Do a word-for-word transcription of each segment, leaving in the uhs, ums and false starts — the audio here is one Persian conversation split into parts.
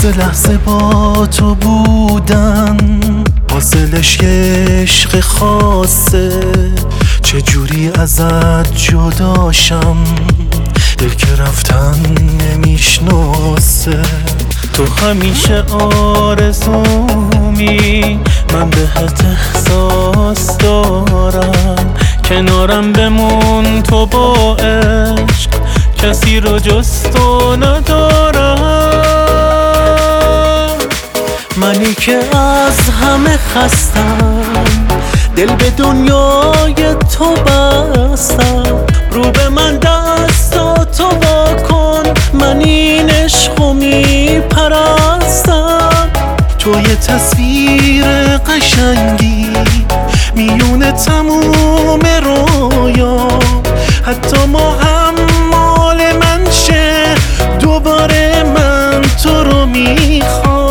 لحظه لحظه با تو بودن حاصلش یه عشق خاصه، چجوری ازت جداشم دل که رفتن نمیشناسه. تو همیشه آرزومی، من بهت احساس دارم، کنارم بمون تو با عشق، کسی رو جز تو ندارم. منی که از همه خستم، دل به دنیای تو بستم، رو به من دستاتو وا کن، من این عشقو میپرستم. تو یه تصویر قشنگی میونه تموم رویا، حتی ما هم مال من شه، دوباره من تو رو میخوام.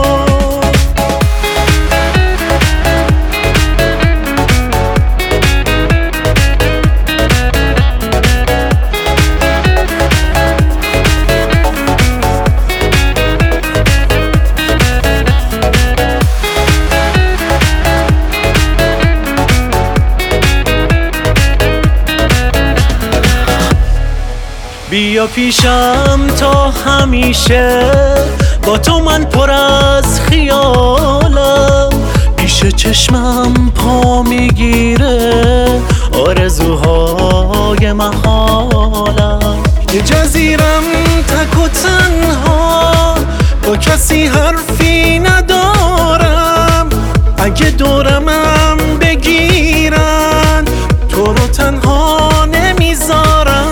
بیا پیشم تا همیشه، با تو من پر از خیالم، پیش چشمم پا میگیره آرزوهای محالم. یه جزیرم تک و تنها، با کسی حرفی ندارم، اگه دورمم بگیرن تو رو تنها نمیذارم.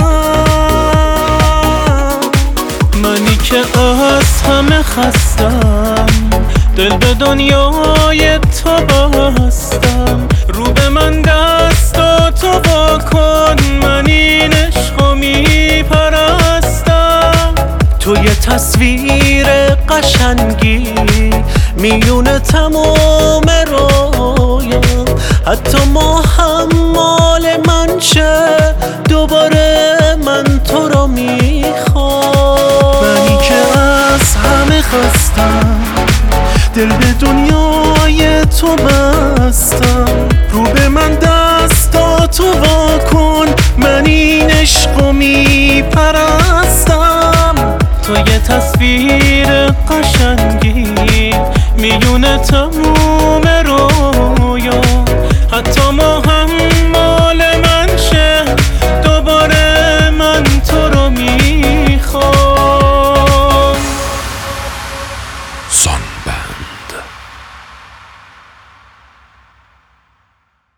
منی که از همه خستم، دل به دنیای تو بستم، رو به من دستاتو وا کن، من این عشقو میپرستم. تو یه تصویر قشنگی میونه تمام رویا، حتی ما هم مال من شه، دوباره من تو رو میخوام. منی که از همه خستم، دل به دنیای تو بستم، رو به من دستاتو وا کن، من این عشقو میپرستم. تو یه تصویر قشنگی میونه تموم رویا، حتی ما هم مال من شه، دوباره من تو رو میخوام. سان